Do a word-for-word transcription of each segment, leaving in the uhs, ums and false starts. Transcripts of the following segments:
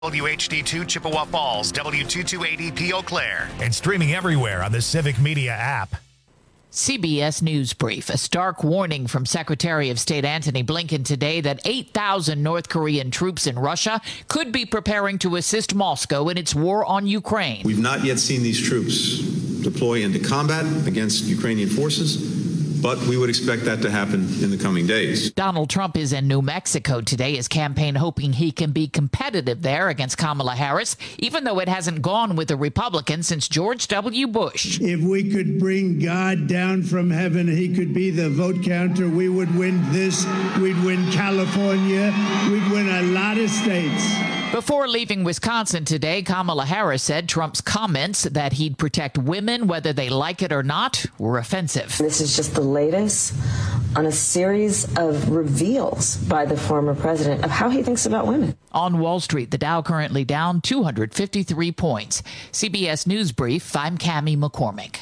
W H D two Chippewa Falls, W two two eight zero P Eau Claire, and streaming everywhere on the Civic Media app. C B S News Brief. A stark warning from Secretary of State Antony Blinken today that eight thousand North Korean troops in Russia could be preparing to assist Moscow in its war on Ukraine. We've not yet seen these troops deploy into combat against Ukrainian forces, but we would expect that to happen in the coming days. Donald Trump is in New Mexico today, his campaign hoping he can be competitive there against Kamala Harris, even though it hasn't gone with the Republicans since George W. Bush. If we could bring God down from heaven, he could be the vote counter, we would win this, we'd win California, we'd win a lot of states. Before leaving Wisconsin today, Kamala Harris said Trump's comments that he'd protect women whether they like it or not were offensive. This is just the latest on a series of reveals by the former president of how he thinks about women. On Wall Street, the Dow currently down two hundred fifty-three points. C B S News Brief, I'm Cammie McCormick.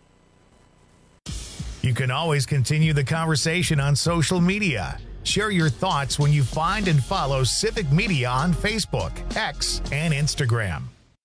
You can always continue the conversation on social media. Share your thoughts when you find and follow Civic Media on Facebook, X, and Instagram.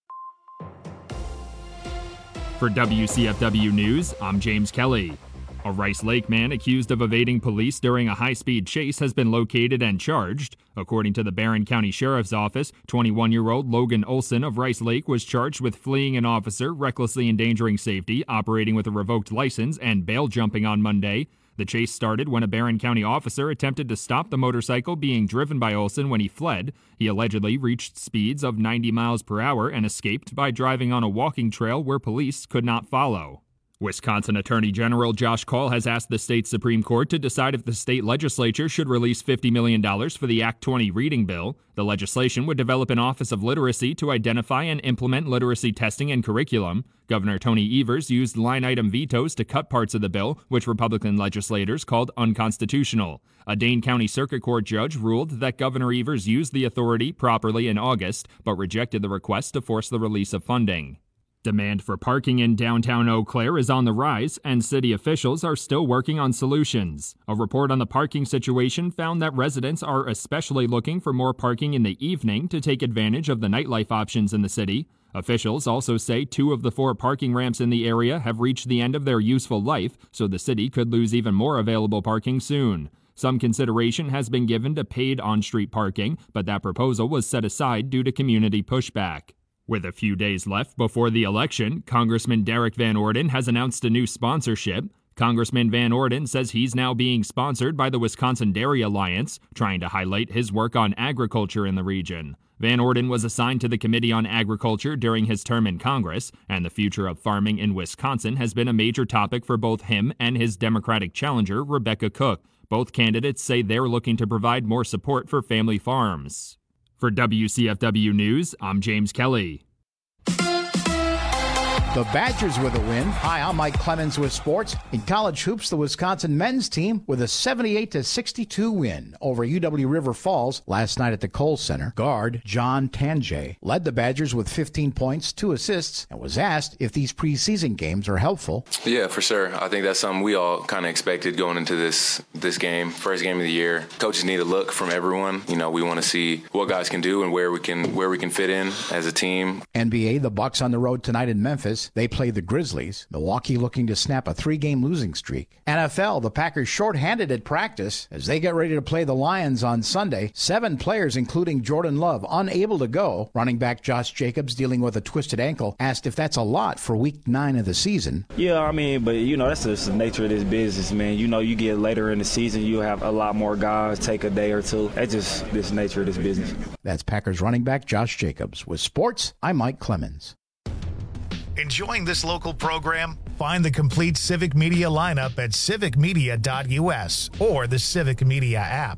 For W C F W News, I'm James Kelly. A Rice Lake man accused of evading police during a high-speed chase has been located and charged. According to the Barron County Sheriff's Office, twenty-one-year-old Logan Olson of Rice Lake was charged with fleeing an officer, recklessly endangering safety, operating with a revoked license, and bail jumping on Monday. The chase started when a Barron County officer attempted to stop the motorcycle being driven by Olson when he fled. He allegedly reached speeds of ninety miles per hour and escaped by driving on a walking trail where police could not follow. Wisconsin Attorney General Josh Kaul has asked the state Supreme Court to decide if the state legislature should release fifty million dollars for the Act twenty reading bill. The legislation would develop an Office of Literacy to identify and implement literacy testing and curriculum. Governor Tony Evers used line-item vetoes to cut parts of the bill, which Republican legislators called unconstitutional. A Dane County Circuit Court judge ruled that Governor Evers used the authority properly in August, but rejected the request to force the release of funding. Demand for parking in downtown Eau Claire is on the rise, and city officials are still working on solutions. A report on the parking situation found that residents are especially looking for more parking in the evening to take advantage of the nightlife options in the city. Officials also say two of the four parking ramps in the area have reached the end of their useful life, so the city could lose even more available parking soon. Some consideration has been given to paid on-street parking, but that proposal was set aside due to community pushback. With a few days left before the election, Congressman Derek Van Orden has announced a new sponsorship. Congressman Van Orden says he's now being sponsored by the Wisconsin Dairy Alliance, trying to highlight his work on agriculture in the region. Van Orden was assigned to the Committee on Agriculture during his term in Congress, and the future of farming in Wisconsin has been a major topic for both him and his Democratic challenger, Rebecca Cook. Both candidates say they're looking to provide more support for family farms. For W C F W News, I'm James Kelly. The Badgers with a win. Hi, I'm Mike Clemens with sports. In college hoops, the Wisconsin men's team with a seventy-eight to sixty-two win over U W River Falls last night at the Kohl Center. Guard John Tanjay led the Badgers with fifteen points, two assists, and was asked if these preseason games are helpful. Yeah, for sure. I think that's something we all kind of expected going into this this game, first game of the year. Coaches need a look from everyone. You know, we want to see what guys can do and where we can where we can fit in as a team. N B A, the Bucks on the road tonight in Memphis. They play the Grizzlies. Milwaukee looking to snap a three-game losing streak. N F L, the Packers shorthanded at practice as they get ready to play the Lions on Sunday. Seven players, including Jordan Love, unable to go. Running back Josh Jacobs, dealing with a twisted ankle, asked if that's a lot for week nine of the season. Yeah, I mean, but, you know, that's just the nature of this business, man. You know, you get later in the season, you have a lot more guys take a day or two. That's just this nature of this business. That's Packers running back Josh Jacobs. With sports, I'm Mike Clemens. Enjoying this local program? Find the complete Civic Media lineup at civic media dot u s or the Civic Media app.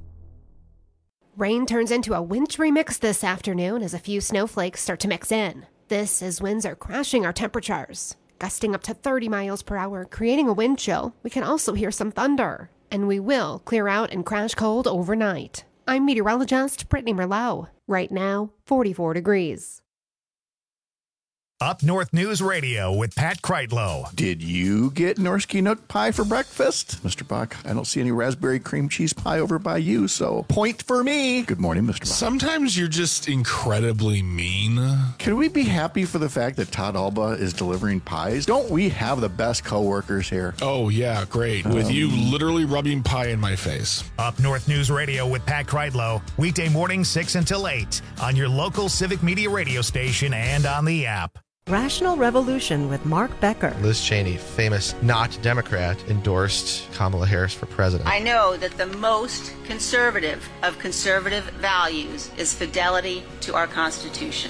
Rain turns into a wintry mix this afternoon as a few snowflakes start to mix in. This as winds are crashing our temperatures, gusting up to thirty miles per hour, creating a wind chill. We can also hear some thunder, and we will clear out and crash cold overnight. I'm meteorologist Brittany Merlot. Right now, forty-four degrees. Up North News Radio with Pat Kreitlow. Did you get Norsky Nook pie for breakfast? Mister Buck, I don't see any raspberry cream cheese pie over by you, so point for me. Good morning, Mister Buck. Sometimes you're just incredibly mean. Can we be happy for the fact that Todd Alba is delivering pies? Don't we have the best coworkers here? Oh, yeah, great. With um, you literally rubbing pie in my face. Up North News Radio with Pat Kreitlow. Weekday morning, six until eight on your local Civic Media radio station and on the app. Rational Revolution with Mark Becker. Liz Cheney, famous not Democrat, endorsed Kamala Harris for president. I know that the most conservative of conservative values is fidelity to our Constitution.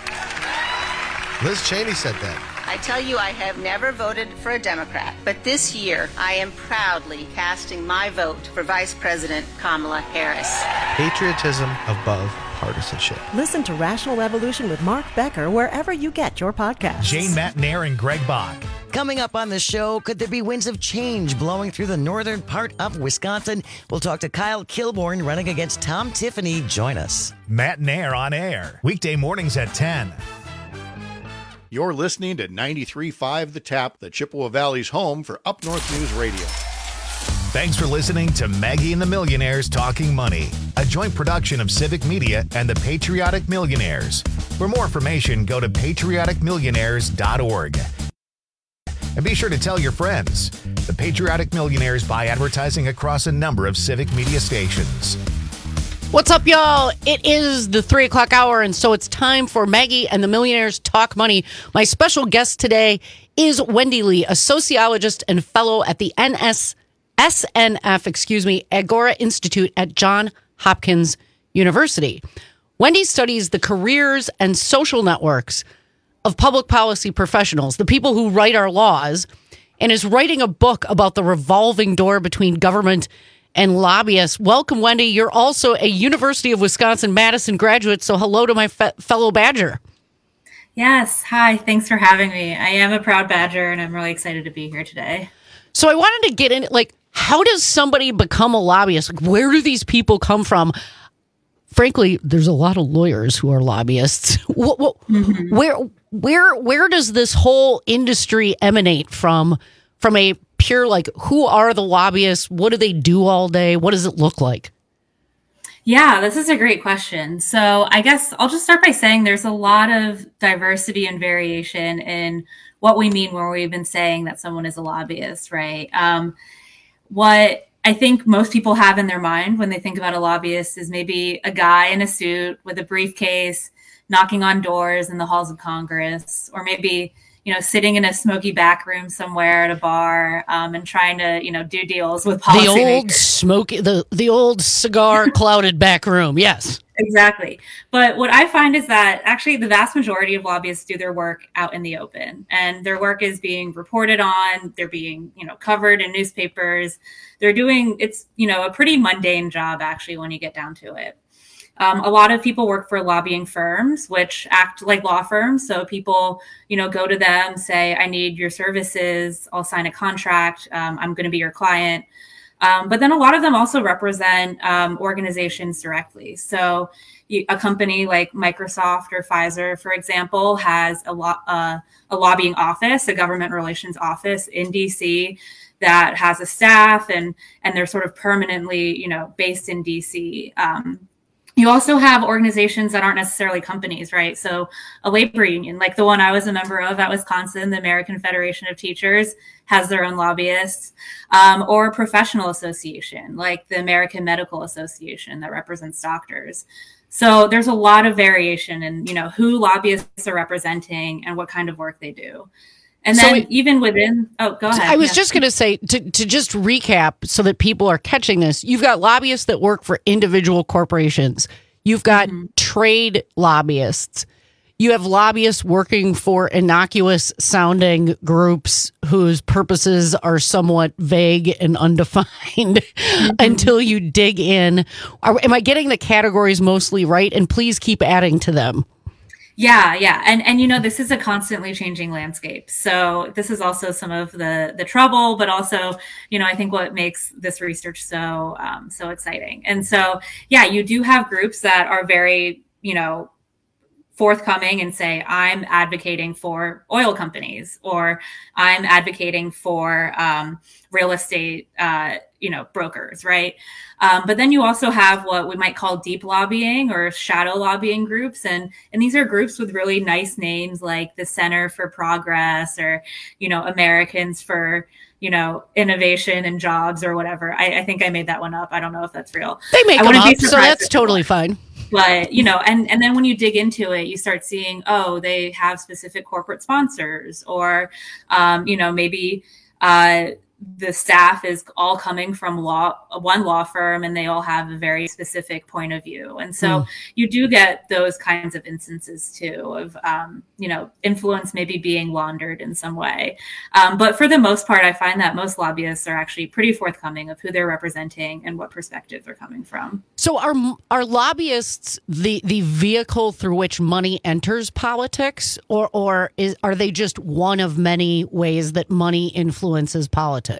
Liz Cheney said that. I tell you, I have never voted for a Democrat, but this year I am proudly casting my vote for Vice President Kamala Harris. Patriotism above partisanship. Listen to Rational Revolution with Mark Becker wherever you get your podcasts. Jane Matnair and Greg Bach. Coming up on the show, could there be winds of change blowing through the northern part of Wisconsin? We'll talk to Kyle Kilborn running against Tom Tiffany. Join us. Matnair on air. Weekday mornings at ten. You're listening to ninety-three point five The Tap, the Chippewa Valley's home for Up North News Radio. Thanks for listening to Maggie and the Millionaires Talking Money, a joint production of Civic Media and the Patriotic Millionaires. For more information, go to patriotic millionaires dot org. And be sure to tell your friends. The Patriotic Millionaires buy advertising across a number of Civic Media stations. What's up, y'all? It is the three o'clock hour, and so it's time for Maggie and the Millionaires Talk Money. My special guest today is Wendy Lee, a sociologist and fellow at the N S S N F, excuse me, Agora Institute at Johns Hopkins University. Wendy studies the careers and social networks of public policy professionals, the people who write our laws, and is writing a book about the revolving door between government and lobbyists. Welcome, Wendy. You're also a University of Wisconsin-Madison graduate, so hello to my fe- fellow Badger. Yes. Hi. Thanks for having me. I am a proud Badger, and I'm really excited to be here today. So I wanted to get in, like, how does somebody become a lobbyist? Like, where do these people come from? Frankly, there's a lot of lawyers who are lobbyists. what, what, mm-hmm. Where, where, where does this whole industry emanate from? From a pure, like, who are the lobbyists? What do they do all day? What does it look like? Yeah, this is a great question. So I guess I'll just start by saying there's a lot of diversity and variation in what we mean when we've been saying that someone is a lobbyist, right? Um, what I think most people have in their mind when they think about a lobbyist is maybe a guy in a suit with a briefcase knocking on doors in the halls of Congress, or maybe, you know, sitting in a smoky back room somewhere at a bar um, and trying to, you know, do deals with policymakers. The old smoky, the, the old cigar clouded back room. Yes, exactly. But what I find is that actually the vast majority of lobbyists do their work out in the open, and their work is being reported on. They're being, you know, covered in newspapers. They're doing, it's, you know, a pretty mundane job actually when you get down to it. Um, a lot of people work for lobbying firms, which act like law firms. So people, you know, go to them, say, I need your services. I'll sign a contract. Um, I'm going to be your client. Um, but then a lot of them also represent um, organizations directly. So you, a company like Microsoft or Pfizer, for example, has a, lo- uh, a lobbying office, a government relations office in D C that has a staff, and and they're sort of permanently, you know, based in D C. Um, You also have organizations that aren't necessarily companies, right? So a labor union, like the one I was a member of at Wisconsin, the American Federation of Teachers, has their own lobbyists, um, or a professional association like the American Medical Association that represents doctors. So there's a lot of variation in, you know, who lobbyists are representing and what kind of work they do. And then so it, even within, oh, go ahead. I was yeah. just going to say, to, to just recap so that people are catching this, you've got lobbyists that work for individual corporations. You've got mm-hmm. trade lobbyists. You have lobbyists working for innocuous sounding groups whose purposes are somewhat vague and undefined mm-hmm. until you dig in. Are, am I getting the categories mostly right? And please keep adding to them. Yeah, yeah. And, and, you know, this is a constantly changing landscape. So this is also some of the, the trouble, but also, you know, I think what makes this research so, um, so exciting. And so, yeah, you do have groups that are very, you know, forthcoming and say, I'm advocating for oil companies, or I'm advocating for um, real estate, uh, you know, brokers, right? Um, but then you also have what we might call deep lobbying or shadow lobbying groups. And, and these are groups with really nice names like the Center for Progress, or, you know, Americans for, you know, Innovation and Jobs, or whatever. I, I think I made that one up. I don't know if that's real. They make I them wouldn't up, be so that's totally not. fine. But, you know, and, and then when you dig into it, you start seeing, oh, they have specific corporate sponsors, or, um, you know, maybe uh, the staff is all coming from law, one law firm, and they all have a very specific point of view. And so mm. you do get those kinds of instances too of, um, you know, influence maybe being laundered in some way. Um, but for the most part, I find that most lobbyists are actually pretty forthcoming of who they're representing and what perspective they're coming from. So are are lobbyists the, the vehicle through which money enters politics, or, or is, are they just one of many ways that money influences politics?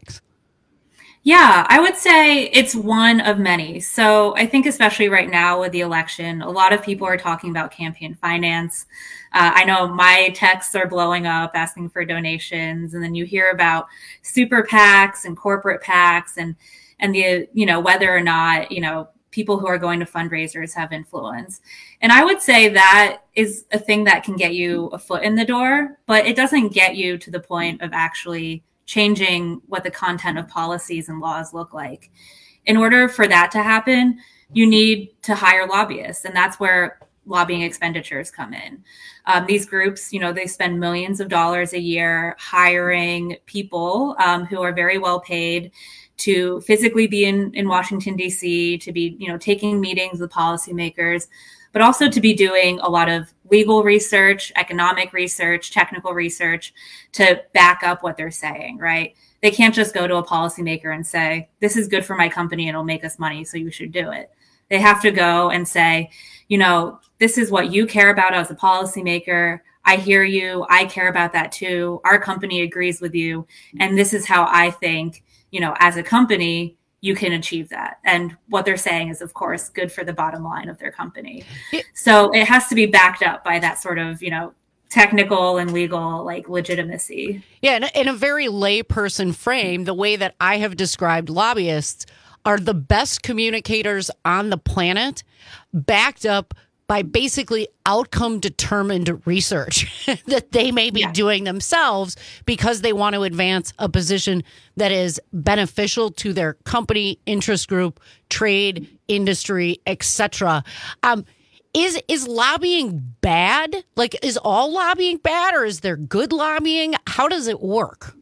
Yeah, I would say it's one of many. So I think especially right now with the election, a lot of people are talking about campaign finance. Uh, I know my texts are blowing up asking for donations, and then you hear about super PACs and corporate PACs, and and the, you know, whether or not, you know, people who are going to fundraisers have influence. And I would say that is a thing that can get you a foot in the door, but it doesn't get you to the point of actually changing what the content of policies and laws look like. In order for that to happen, you need to hire lobbyists, and that's where lobbying expenditures come in. Um, these groups, you know, they spend millions of dollars a year hiring people um, who are very well paid to physically be in, in Washington, D C, to be, you know, taking meetings with policymakers, but also to be doing a lot of legal research, economic research, technical research to back up what they're saying, right? They can't just go to a policymaker and say, this is good for my company and it'll make us money, so you should do it. They have to go and say, you know, this is what you care about as a policymaker. I hear you. I care about that too. Our company agrees with you. And this is how I think, you know, as a company, you can achieve that. And what they're saying is, of course, good for the bottom line of their company. Yeah. So it has to be backed up by that sort of, you know, technical and legal, like, legitimacy. Yeah, in a, in a very layperson frame, the way that I have described lobbyists are the best communicators on the planet, backed up by basically outcome-determined research that they may be yeah. doing themselves because they want to advance a position that is beneficial to their company, interest group, trade, industry, et cetera. Um, is is lobbying bad? Like, is all lobbying bad, or is there good lobbying? How does it work?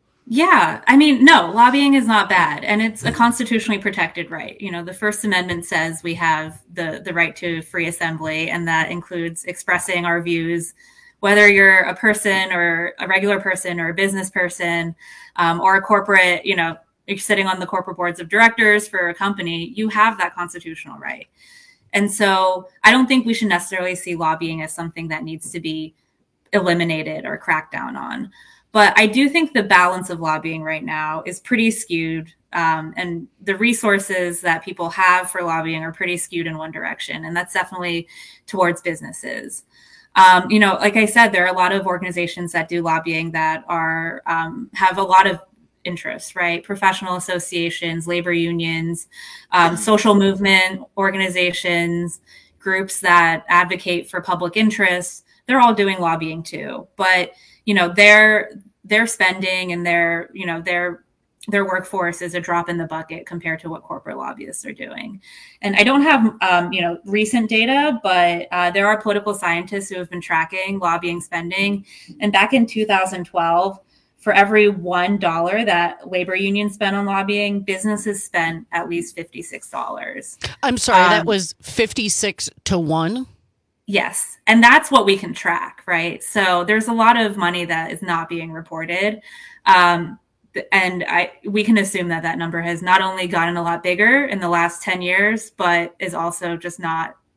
Yeah, I mean, no, lobbying is not bad, and it's a constitutionally protected right. You know, the First Amendment says we have the, the right to free assembly, and that includes expressing our views, whether you're a person or a regular person or a business person, um, or a corporate, you know, you're sitting on the corporate boards of directors for a company, you have that constitutional right. And so I don't think we should necessarily see lobbying as something that needs to be eliminated or cracked down on. But I do think the balance of lobbying right now is pretty skewed. Um, and the resources that people have for lobbying are pretty skewed in one direction. And that's definitely towards businesses. Um, you know, like I said, there are a lot of organizations that do lobbying that are um, have a lot of interests, right? Professional associations, labor unions, um, social movement organizations, groups that advocate for public interests. They're all doing lobbying too. But you know, their their spending and their, you know, their their workforce is a drop in the bucket compared to what corporate lobbyists are doing. And I don't have, um, you know, recent data, but uh, there are political scientists who have been tracking lobbying spending. And back in two thousand twelve, for every one dollar that labor unions spent on lobbying, businesses spent at least fifty-six dollars. I'm sorry, um, that was fifty-six to one? Yes. And that's what we can track, right? So there's a lot of money that is not being reported. Um, and I, we can assume that that number has not only gotten a lot bigger in the last ten years, but is also just not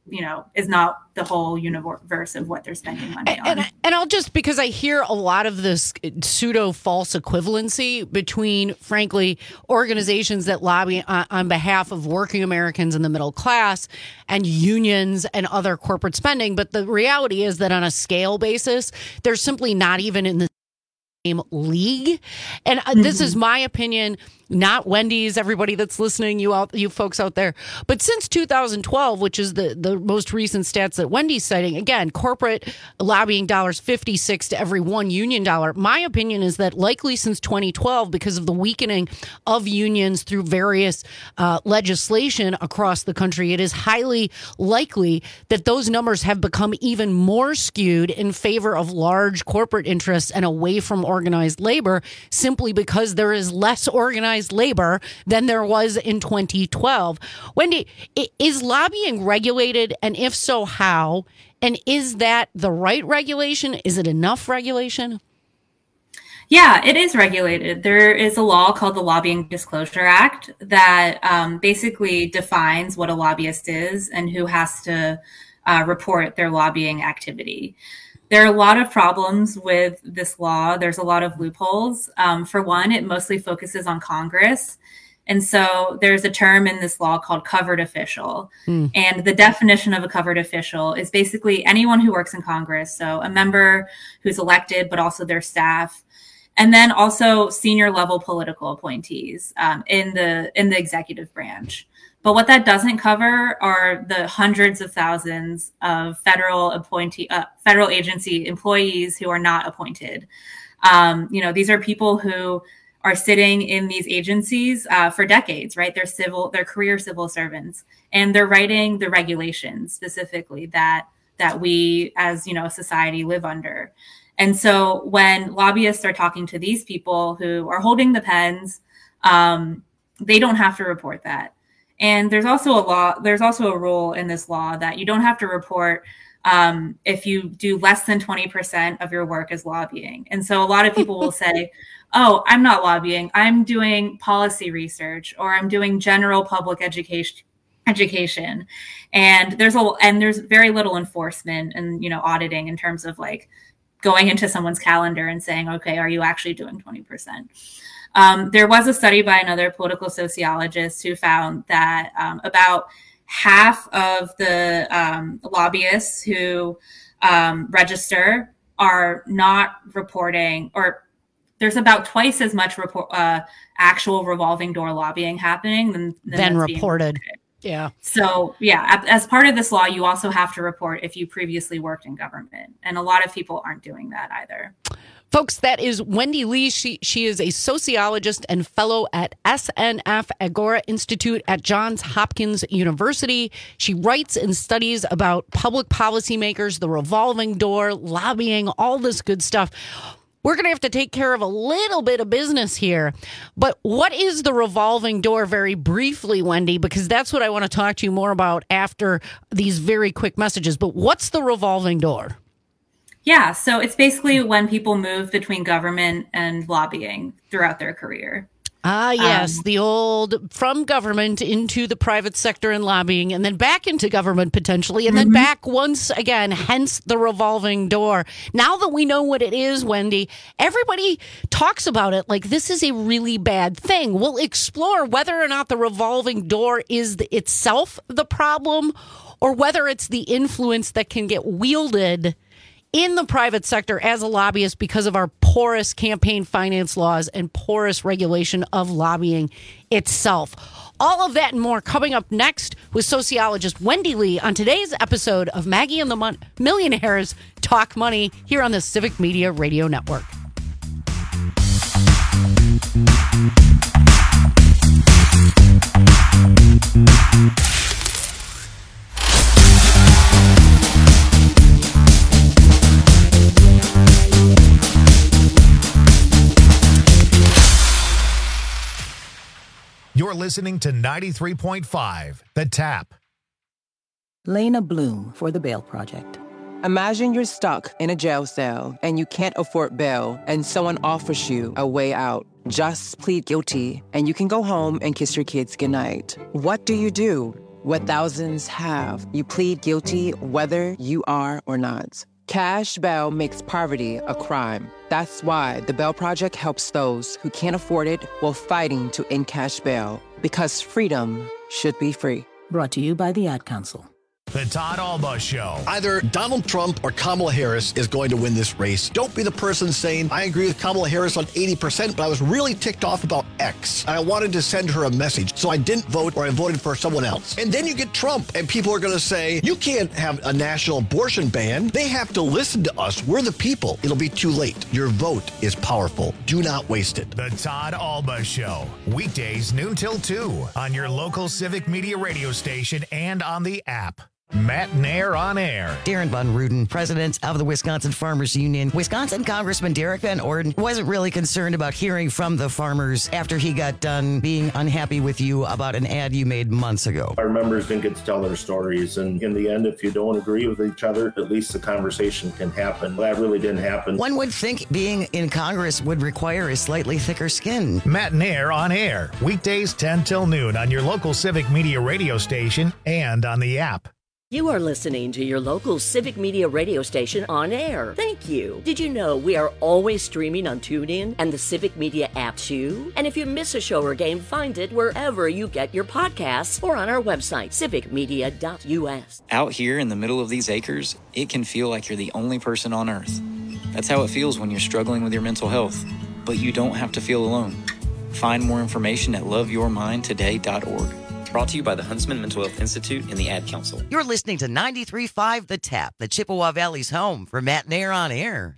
you know, is not the whole universe of what they're spending money on. And, and I'll just, because I hear a lot of this pseudo false equivalency between, frankly, organizations that lobby on, on behalf of working Americans in the middle class and unions and other corporate spending. But the reality is that on a scale basis, they're simply not even in the same league. And uh, mm-hmm. this is my opinion, not Wendy's, everybody that's listening, you out, you folks out there. But since two thousand twelve, which is the, the most recent stats that Wendy's citing, again, corporate lobbying dollars, fifty-six to every one union dollar. My opinion is that likely since twenty twelve, because of the weakening of unions through various uh, legislation across the country, it is highly likely that those numbers have become even more skewed in favor of large corporate interests and away from organized labor, simply because there is less organized labor than there was in twenty twelve. Wendy, is lobbying regulated? And if so, how? And is that the right regulation? Is it enough regulation? Yeah, it is regulated. There is a law called the Lobbying Disclosure Act that um, basically defines what a lobbyist is and who has to uh, report their lobbying activity. There are a lot of problems with this law. There's a lot of loopholes. Um, for one, it mostly focuses on Congress. And so there's a term in this law called covered official. Mm. And the definition of a covered official is basically anyone who works in Congress. So a member who's elected, but also their staff. And then also senior level political appointees um, in the in the executive branch. But what that doesn't cover are the hundreds of thousands of federal appointee, uh, federal agency employees who are not appointed. Um, you know, these are people who are sitting in these agencies uh, for decades, right? They're civil, they're career civil servants, and they're writing the regulations specifically that that we, as you know, society live under. And so when lobbyists are talking to these people who are holding the pens, um, they don't have to report that. And there's also a law, there's also a rule in this law that you don't have to report um, if you do less than twenty percent of your work as lobbying. And so a lot of people will say, oh, I'm not lobbying, I'm doing policy research, or I'm doing general public education education. And there's a, and there's very little enforcement and, you know, auditing in terms of like going into someone's calendar and saying, okay, are you actually doing twenty percent? Um, there was a study by another political sociologist who found that um, about half of the um, lobbyists who um, register are not reporting, or there's about twice as much report, uh, actual revolving door lobbying happening than, than then reported. reported. Yeah. So, yeah, as part of this law, you also have to report if you previously worked in government. And a lot of people aren't doing that either. Folks, that is Wendy Lee. She she is a sociologist and fellow at S N F Agora Institute at Johns Hopkins University. She writes and studies about public policymakers, the revolving door, lobbying, all this good stuff. We're going to have to take care of a little bit of business here. But what is the revolving door, very briefly, Wendy? Because that's what I want to talk to you more about after these very quick messages. But what's the revolving door? Yeah, so it's basically when people move between government and lobbying throughout their career. Ah, yes, Um, the old from government into the private sector and lobbying, and then back into government potentially, and then Mhm. back once again, hence the revolving door. Now that we know what it is, Wendy, everybody talks about it like this is a really bad thing. We'll explore whether or not the revolving door is the, itself the problem, or whether it's the influence that can get wielded in the private sector as a lobbyist because of our porous campaign finance laws and porous regulation of lobbying itself. All of that and more coming up next with sociologist Wendy Lee on today's episode of Maggie and the Mon- Millionaires Talk Money here on the Civic Media Radio Network. You're listening to ninety-three point five, The Tap. Lena Bloom for the Bail Project. Imagine you're stuck in a jail cell and you can't afford bail and someone offers you a way out. Just plead guilty and you can go home and kiss your kids goodnight. What do you do? what thousands have. You plead guilty whether you are or not. Cash bail makes poverty a crime. That's why the Bail Project helps those who can't afford it while fighting to end cash bail. Because freedom should be free. Brought to you by the Ad Council. The Todd Alba Show. Either Donald Trump or Kamala Harris is going to win this race. Don't be the person saying, I agree with Kamala Harris on eighty percent, but I was really ticked off about X. And I wanted to send her a message, so I didn't vote or I voted for someone else. And then you get Trump, and people are going to say, you can't have a national abortion ban. They have to listen to us. We're the people. It'll be too late. Your vote is powerful. Do not waste it. The Todd Alba Show. Weekdays noon till two on your local Civic Media radio station and on the app. Matt Nair on air. Darren Von Ruden, president of the Wisconsin Farmers Union. Wisconsin Congressman Derek Van Orden wasn't really concerned about hearing from the farmers after he got done being unhappy with you about an ad you made months ago. Our members didn't get to tell their stories, and in the end, if you don't agree with each other, at least the conversation can happen. That really didn't happen. One would think being in Congress would require a slightly thicker skin. Matt Nair on air. Weekdays ten till noon on your local Civic Media radio station and on the app. You are listening to your local Civic Media radio station on air. Thank you. Did you know we are always streaming on TuneIn and the Civic Media app too? And if you miss a show or game, find it wherever you get your podcasts or on our website, civic media dot u s. Out here in the middle of these acres, it can feel like you're the only person on earth. That's how it feels when you're struggling with your mental health. But you don't have to feel alone. Find more information at love your mind today dot org. Brought to you by the Huntsman Mental Health Institute and the Ad Council. You're listening to ninety-three point five The Tap, the Chippewa Valley's home for Matt Nair on air.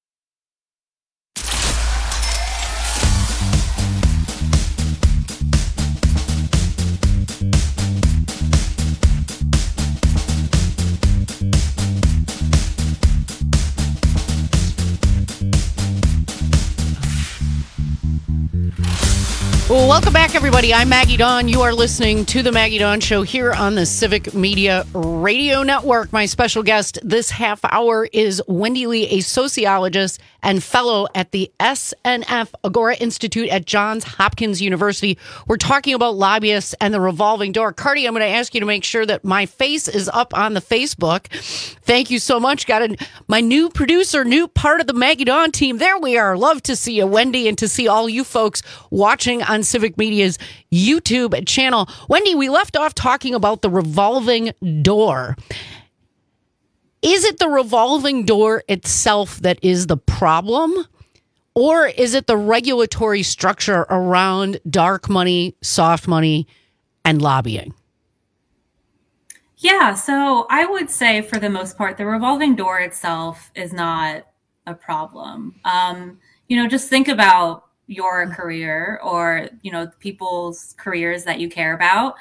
Well, welcome back, everybody. I'm Maggie Dawn. You are listening to the Maggie Dawn Show here on the Civic Media Radio Network. My special guest this half hour is Wendy Lee, a sociologist and fellow at the S N F Agora Institute at Johns Hopkins University. We're talking about lobbyists and the revolving door. Cardi, I'm going to ask you to make sure that my face is up on the Facebook. Thank you so much. Got a, my new producer, new part of the Maggie Dawn team. There we are. Love to see you, Wendy, and to see all you folks watching on Civic Media's YouTube channel. Wendy, we left off talking about the revolving door. Is it the revolving door itself that is the problem? Or is it the regulatory structure around dark money, soft money, and lobbying? Yeah, so I would say for the most part, the revolving door itself is not a problem. Um, you know, just think about your career or, you know, people's careers that you care about.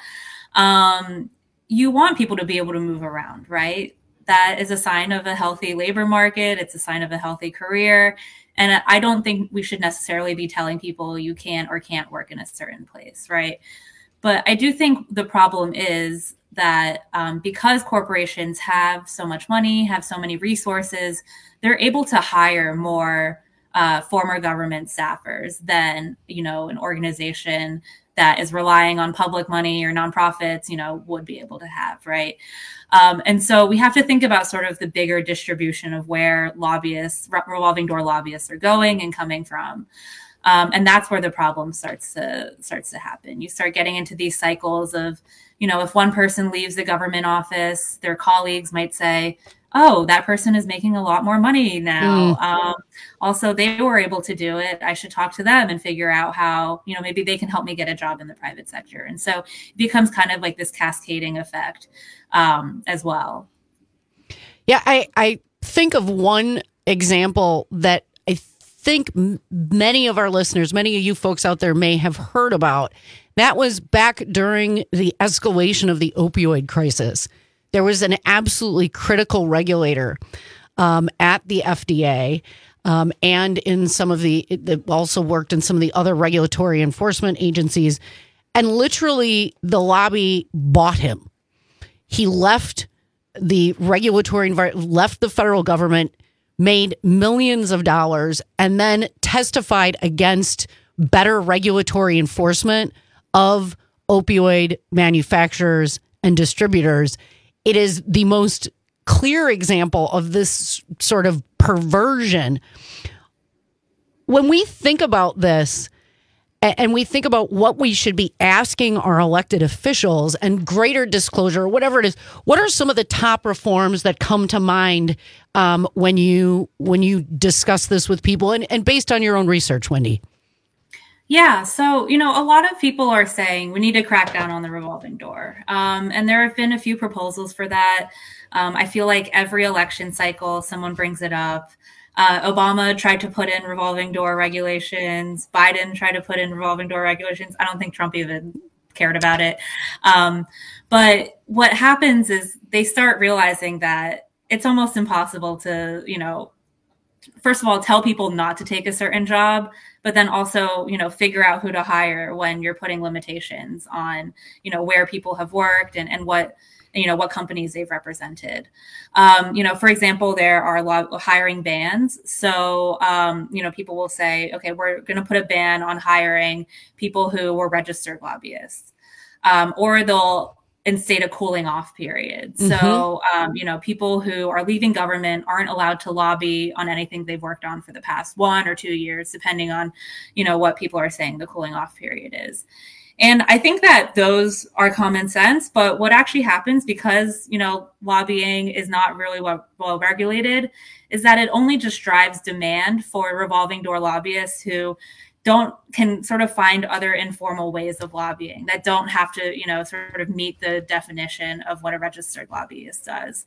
Um, you want people to be able to move around, right? That is a sign of a healthy labor market. It's a sign of a healthy career. And I don't think we should necessarily be telling people you can or can't work in a certain place, right? But I do think the problem is that um, because corporations have so much money, have so many resources, they're able to hire more uh, former government staffers than, you know, an organization that is relying on public money or nonprofits, you know, would be able to have, right? Um, and so we have to think about sort of the bigger distribution of where lobbyists, revolving door lobbyists are going and coming from. Um, and that's where the problem starts to starts to happen. You start getting into these cycles of, you know, if one person leaves the government office, their colleagues might say, oh, that person is making a lot more money now. Mm. Um, also, they were able to do it. I should talk to them and figure out how, you know, maybe they can help me get a job in the private sector. And so it becomes kind of like this cascading effect um, as well. Yeah, I, I think of one example that I think m- many of our listeners, many of you folks out there may have heard about. That was back during the escalation of the opioid crisis. There was an absolutely critical regulator um, at the F D A um, and in some of the, it also worked in some of the other regulatory enforcement agencies. And literally the lobby bought him. He left the regulatory environment, left the federal government, made millions of dollars, and then testified against better regulatory enforcement of opioid manufacturers and distributors. It is the most clear example of this sort of perversion. When we think about this, and we think about what we should be asking our elected officials and greater disclosure, whatever it is, what are some of the top reforms that come to mind um, when you when you discuss this with people, and, and based on your own research, Wendy? Yeah, so, you know, a lot of people are saying we need to crack down on the revolving door. Um, and there have been a few proposals for that. Um, I feel like every election cycle, someone brings it up. Uh, Obama tried to put in revolving door regulations. Biden tried to put in revolving door regulations. I don't think Trump even cared about it. Um, but what happens is they start realizing that it's almost impossible to, you know, first of all, tell people not to take a certain job, but then also, you know, figure out who to hire when you're putting limitations on, you know, where people have worked and, and what, you know, what companies they've represented. Um, you know, for example, there are a lot of hiring bans. So, um, you know, people will say, okay, we're going to put a ban on hiring people who were registered lobbyists. Um, or they'll instate a cooling off period. Mm-hmm. So, um, you know, people who are leaving government aren't allowed to lobby on anything they've worked on for the past one or two years, depending on, you know, what people are saying the cooling off period is. And I think that those are common sense, but what actually happens, because, you know, lobbying is not really well, well regulated, is that it only just drives demand for revolving door lobbyists who don't can sort of find other informal ways of lobbying that don't have to, you know, sort of meet the definition of what a registered lobbyist does.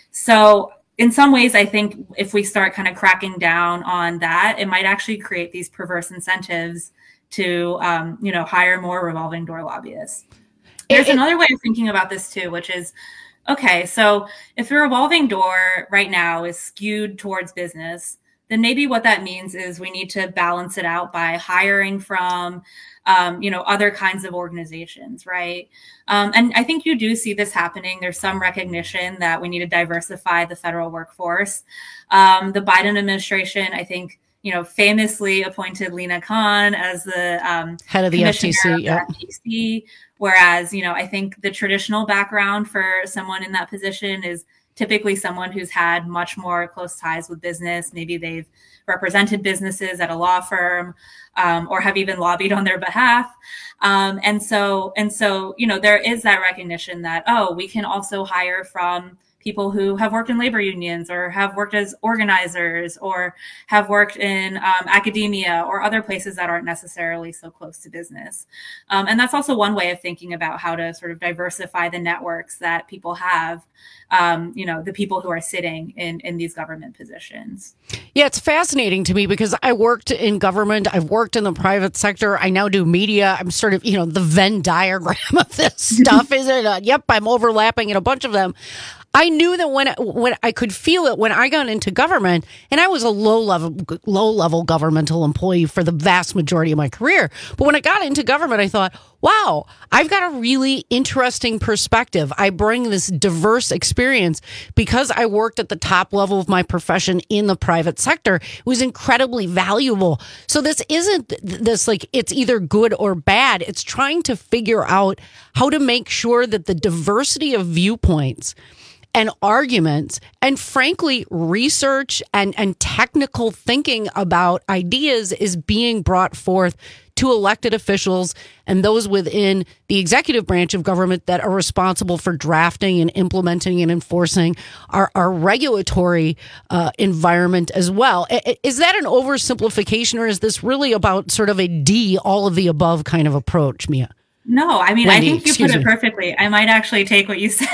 So in some ways, I think if we start kind of cracking down on that, it might actually create these perverse incentives to, um, you know, hire more revolving door lobbyists. There's it, another way of thinking about this too, which is, okay, so if the revolving door right now is skewed towards business, then maybe what that means is we need to balance it out by hiring from, um, you know, other kinds of organizations, right? Um, and I think you do see this happening. There's some recognition that we need to diversify the federal workforce. Um, the Biden administration, I think, you know, famously appointed Lina Khan as the um, head of the F T C, of the yeah. F T C. Whereas, you know, I think the traditional background for someone in that position is typically someone who's had much more close ties with business. Maybe they've represented businesses at a law firm, um, or have even lobbied on their behalf. Um, and so, and so, you know, there is that recognition that, oh, we can also hire from people who have worked in labor unions or have worked as organizers or have worked in um, academia or other places that aren't necessarily so close to business. Um, and that's also one way of thinking about how to sort of diversify the networks that people have, um, you know, the people who are sitting in, in these government positions. Yeah, it's fascinating to me because I worked in government. I've worked in the private sector. I now do media. I'm sort of, you know, the Venn diagram of this stuff, isn't it? Yep, I'm overlapping in a bunch of them. I knew that when when I could feel it when I got into government, and I was a low level low level governmental employee for the vast majority of my career. But when I got into government, I thought, wow, I've got a really interesting perspective. I bring this diverse experience because I worked at the top level of my profession in the private sector. It was incredibly valuable. So this isn't this like it's either good or bad. It's trying to figure out how to make sure that the diversity of viewpoints and arguments and frankly research and, and technical thinking about ideas is being brought forth to elected officials and those within the executive branch of government that are responsible for drafting and implementing and enforcing our, our regulatory uh, environment as well. Is that an oversimplification, or is this really about sort of a D, all of the above kind of approach, Mia? No, I mean, Wendy, I think you put it me. perfectly. I might actually take what you said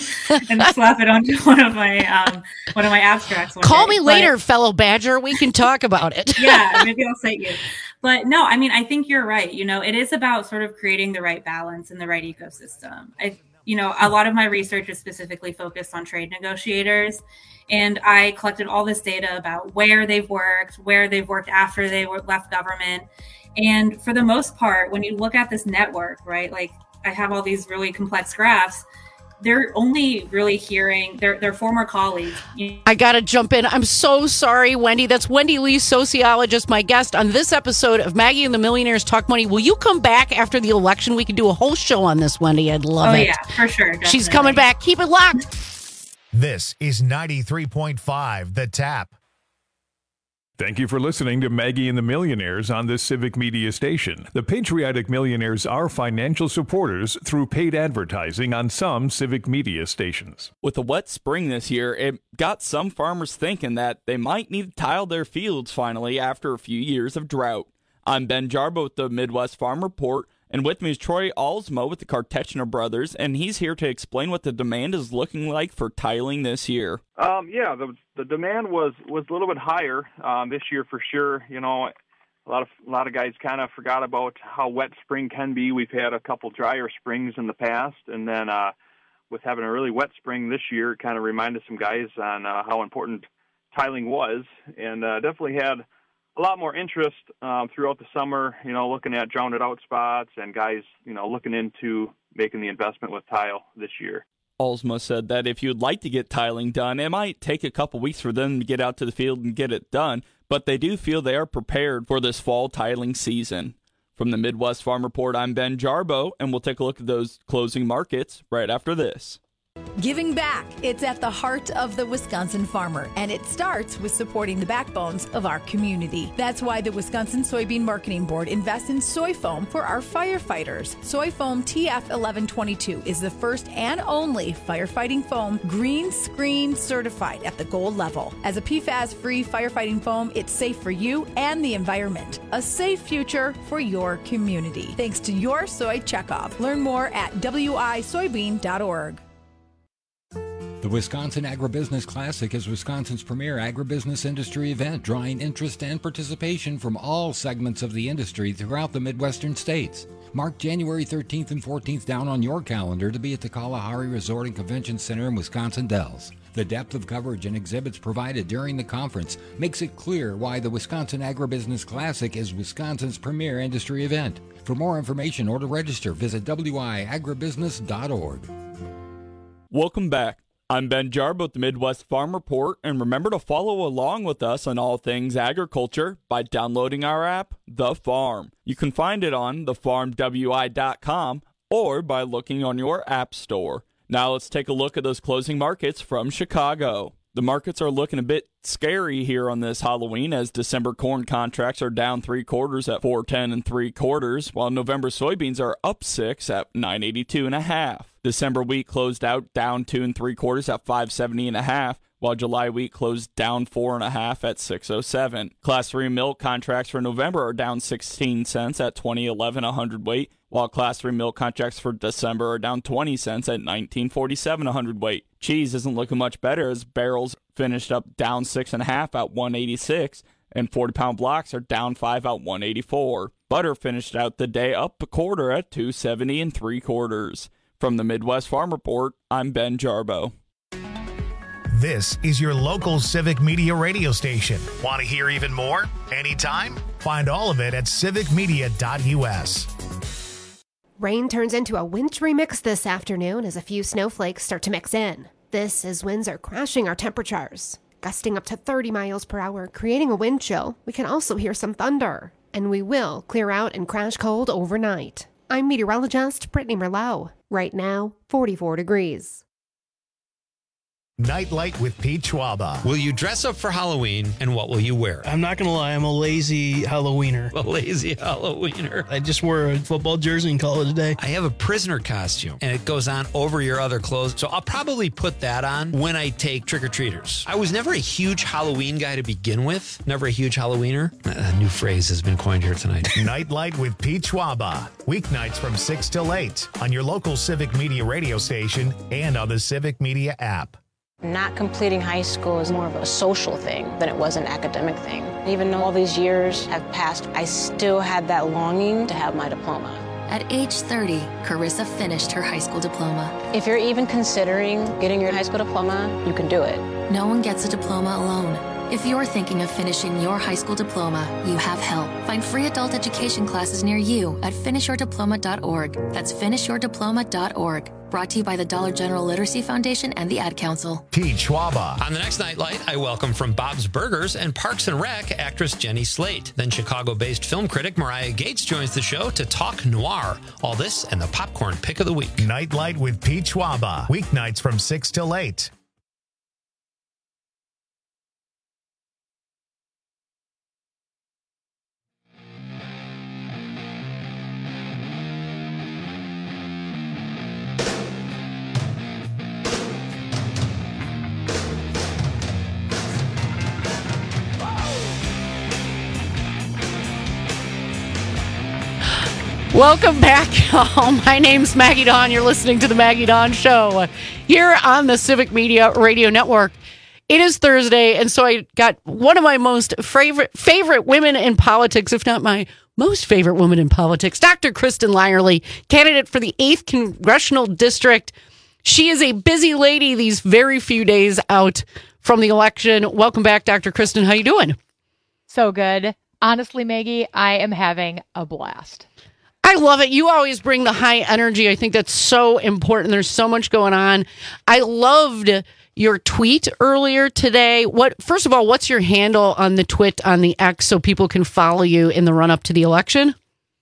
and slap it onto one of my um, one of my abstracts. Call day. me later, but, fellow Badger. We can talk about it. Yeah, maybe I'll cite you. But no, I mean, I think you're right. You know, it is about sort of creating the right balance and the right ecosystem. I, you know, a lot of my research is specifically focused on trade negotiators. And I collected all this data about where they've worked, where they've worked after they were left government. And for the most part, when you look at this network, right, like I have all these really complex graphs, they're only really hearing their, their former colleagues. You know, I got to jump in. I'm so sorry, Wendy. That's Wendy Lee, sociologist, my guest on this episode of Maggie and the Millionaires Talk Money. Will you come back after the election? We can do a whole show on this, Wendy. I'd love oh, it. Oh, yeah, for sure. Definitely. She's coming back. Keep it locked. This is ninety-three point five The Tap. Thank you for listening to Maggie and the Millionaires on this Civic Media station. The Patriotic Millionaires are financial supporters through paid advertising on some Civic Media stations. With a wet spring this year, it got some farmers thinking that they might need to tile their fields finally after a few years of drought. I'm Ben Jarbo with the Midwest Farm Report, and with me is Troy Alsmo with the Kartechner Brothers, and he's here to explain what the demand is looking like for tiling this year. Um, yeah, the the demand was, was a little bit higher um, this year for sure. You know, a lot of a lot of guys kind of forgot about how wet spring can be. We've had a couple drier springs in the past, and then uh, with having a really wet spring this year, it kind of reminded some guys on uh, how important tiling was, and uh, definitely had a lot more interest um, throughout the summer, you know, looking at drowned out spots and guys, you know, looking into making the investment with tile this year. Alsma said that if you'd like to get tiling done, it might take a couple weeks for them to get out to the field and get it done, but they do feel they are prepared for this fall tiling season. From the Midwest Farm Report, I'm Ben Jarbo, and we'll take a look at those closing markets right after this. Giving back. It's at the heart of the Wisconsin farmer, and it starts with supporting the backbones of our community. That's why the Wisconsin Soybean Marketing Board invests in soy foam for our firefighters. Soy foam T F eleven twenty-two is the first and only firefighting foam green screen certified at the gold level. As a P FAS-free firefighting foam, it's safe for you and the environment. A safe future for your community. Thanks to your soy checkoff. Learn more at w i soybean dot org. The Wisconsin Agribusiness Classic is Wisconsin's premier agribusiness industry event, drawing interest and participation from all segments of the industry throughout the Midwestern states. Mark January thirteenth and fourteenth down on your calendar to be at the Kalahari Resort and Convention Center in Wisconsin Dells. The depth of coverage and exhibits provided during the conference makes it clear why the Wisconsin Agribusiness Classic is Wisconsin's premier industry event. For more information or to register, visit w i agribusiness dot org. Welcome back. I'm Ben Jarbo with the Midwest Farm Report, and remember to follow along with us on all things agriculture by downloading our app, The Farm. You can find it on the farm w i dot com or by looking on your app store. Now let's take a look at those closing markets from Chicago. The markets are looking a bit scary here on this Halloween, as December corn contracts are down three quarters at four ten and three quarters, while November soybeans are up six at nine eighty-two and a half. December wheat closed out down two and three quarters at five seventy and a half, while July wheat closed down four and a half at six oh seven. Class three milk contracts for November are down sixteen cents at twenty eleven a hundredweight, while Class three milk contracts for December are down twenty cents at nineteen forty-seven a hundredweight. Cheese isn't looking much better, as barrels finished up down six and a half at one eighty-six, and forty pound blocks are down five at one eighty-four. Butter finished out the day up a quarter at two seventy and three quarters. From the Midwest Farm Report, I'm Ben Jarbo. This is your local Civic Media radio station. Want to hear even more? Anytime? Find all of it at civic media dot u s. Rain turns into a wintry mix this afternoon as a few snowflakes start to mix in. This as winds are crashing our temperatures, gusting up to thirty miles per hour, creating a wind chill. We can also hear some thunder, and we will clear out and crash cold overnight. I'm meteorologist Brittany Merlot. Right now, forty-four degrees. Nightlight with Pete Schwaba. Will you dress up for Halloween, and what will you wear? I'm not going to lie, I'm a lazy Halloweener. A lazy Halloweener. I just wore a football jersey and call it a day. I have a prisoner costume, and it goes on over your other clothes, so I'll probably put that on when I take trick-or-treaters. I was never a huge Halloween guy to begin with. Never a huge Halloweener. A new phrase has been coined here tonight. Nightlight with Pete Schwaba. Weeknights from six till eight on your local Civic Media radio station and on the Civic Media app. Not completing high school is more of a social thing than it was an academic thing. Even though all these years have passed, I still had that longing to have my diploma. At age thirty, Carissa finished her high school diploma. If you're even considering getting your high school diploma, you can do it. No one gets a diploma alone. If you're thinking of finishing your high school diploma, you have help. Find free adult education classes near you at finish your diploma dot org. That's finish your diploma dot org. Brought to you by the Dollar General Literacy Foundation and the Ad Council. Pete Schwaba. On the next Nightlight, I welcome from Bob's Burgers and Parks and Rec actress Jenny Slate. Then Chicago-based film critic Mariah Gates joins the show to talk noir. All this and the popcorn pick of the week. Nightlight with Pete Schwaba. Weeknights from six till eight. Welcome back, y'all. My name's Maggie Dawn. You're listening to the Maggie Dawn Show here on the Civic Media Radio Network. It is Thursday, and so I got one of my most favorite favorite women in politics, if not my most favorite woman in politics, Doctor Kristen Lyerly, candidate for the eighth Congressional District. She is a busy lady these very few days out from the election. Welcome back, Doctor Kristen. How you doing? So good. Honestly, Maggie, I am having a blast. I love it. You always bring the high energy. I think that's so important. There's so much going on. I loved your tweet earlier today. What, first of all, what's your handle on the twit on the X so people can follow you in the run up to the election?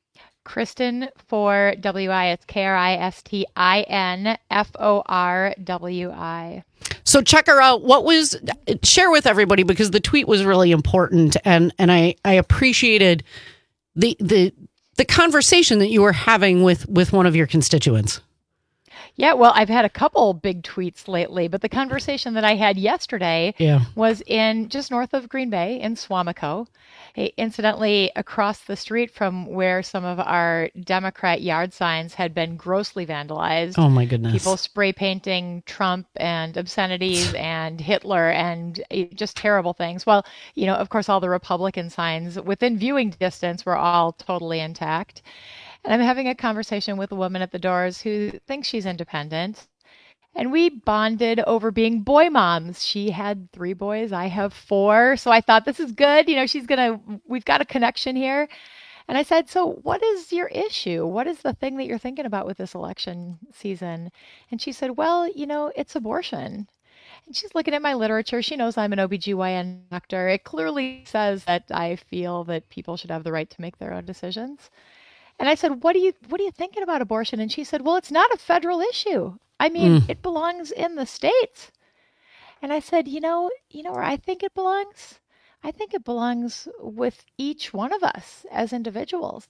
Kristen for W I. It's K R I S T I N F O R W I. So check her out. What was, share with everybody, because the tweet was really important, and and I I appreciated the the. the conversation that you were having with, with one of your constituents. Yeah, well, I've had a couple big tweets lately, but the conversation that I had yesterday yeah. was in just north of Green Bay in Swamico, incidentally across the street from where some of our Democrat yard signs had been grossly vandalized. Oh, my goodness. People spray painting Trump and obscenities and Hitler and just terrible things. Well, you know, of course, all the Republican signs within viewing distance were all totally intact. And I'm having a conversation with a woman at the doors who thinks she's independent. And we bonded over being boy moms. She had three boys. I have four. So I thought, this is good. You know, she's going to, we've got a connection here. And I said, so what is your issue? What is the thing that you're thinking about with this election season? And she said, well, you know, it's abortion. And she's looking at my literature. She knows I'm an O B G Y N doctor. It clearly says that I feel that people should have the right to make their own decisions. And I said, what do you, what are you thinking about abortion? And she said, well, it's not a federal issue. I mean, mm. it belongs in the states. And I said, you know, you know where I think it belongs? I think it belongs with each one of us as individuals.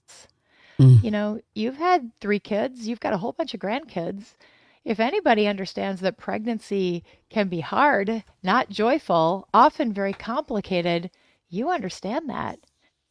Mm. You know, you've had three kids, you've got a whole bunch of grandkids. If anybody understands that pregnancy can be hard, not joyful, often very complicated, you understand that.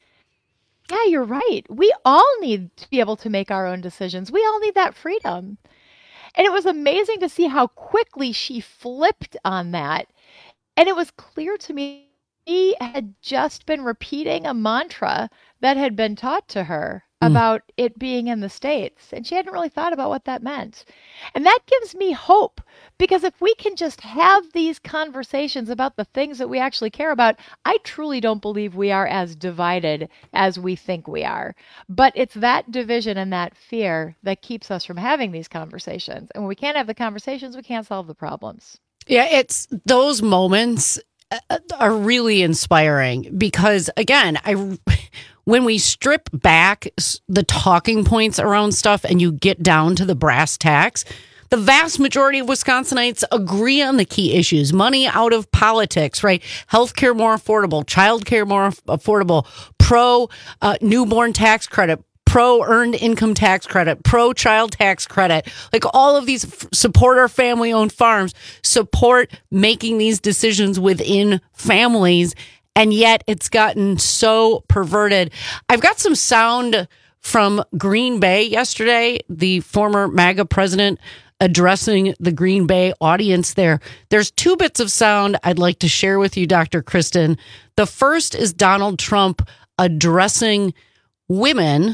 Yeah, you're right. We all need to be able to make our own decisions. We all need that freedom. And it was amazing to see how quickly she flipped on that. And it was clear to me she had just been repeating a mantra that had been taught to her mm. about it being in the States. And she hadn't really thought about what that meant. And that gives me hope, because if we can just have these conversations about the things that we actually care about, I truly don't believe we are as divided as we think we are. But it's that division and that fear that keeps us from having these conversations. And when we can't have the conversations, we can't solve the problems. Yeah, it's those moments are really inspiring, because again, I when we strip back the talking points around stuff and you get down to the brass tacks, the vast majority of Wisconsinites agree on the key issues. Money out of politics, right? Healthcare more affordable, childcare more affordable, pro uh, newborn tax credit, pro earned income tax credit, pro child tax credit, like all of these f- support our family owned farms, support making these decisions within families. And yet it's gotten so perverted. I've got some sound from Green Bay yesterday, the former MAGA president addressing the Green Bay audience there. There's two bits of sound I'd like to share with you, Doctor Kristen. The first is Donald Trump addressing women.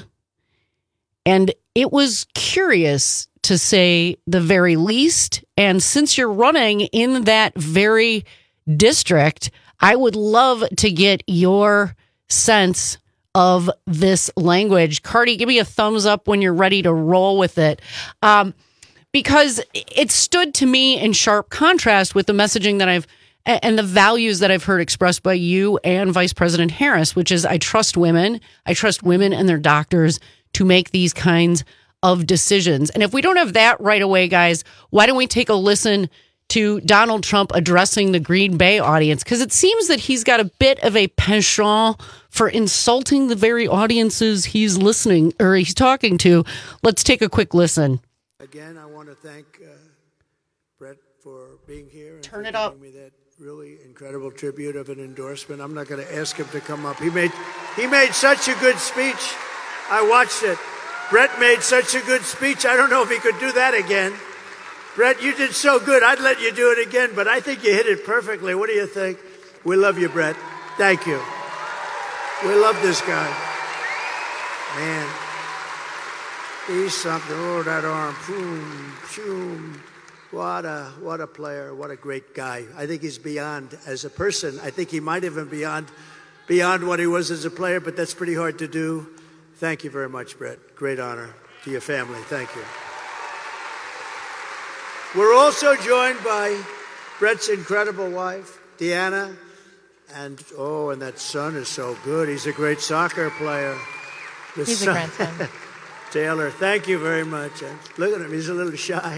And it was curious, to say the very least. And since you're running in that very district, I would love to get your sense of this language. Cardi, give me a thumbs up when you're ready to roll with it. Um, because it stood to me in sharp contrast with the messaging that I've and the values that I've heard expressed by you and Vice President Harris, which is I trust women. I trust women and their doctors to make these kinds of decisions. And if we don't have that right away, guys, why don't we take a listen to Donald Trump addressing the Green Bay audience? Because it seems that he's got a bit of a penchant for insulting the very audiences he's listening or he's talking to. Let's take a quick listen. Again, I want to thank uh, Brett for being here. And Turn for it up. giving me that really incredible tribute of an endorsement. I'm not going to ask him to come up. He made he made such a good speech. I watched it. Brett made such a good speech. I don't know if he could do that again. Brett, you did so good. I'd let you do it again, but I think you hit it perfectly. What do you think? We love you, Brett. Thank you. We love this guy. Man, he's something. Oh, that arm. Boom, boom. What a, what a player. What a great guy. I think he's beyond as a person. I think he might even beyond, beyond what he was as a player, but that's pretty hard to do. Thank you very much, Brett. Great honor to your family. Thank you. We're also joined by Brett's incredible wife, Deanna, and oh, and that son is so good. He's a great soccer player. The He's son, a grandson. Taylor, thank you very much. And look at him. He's a little shy.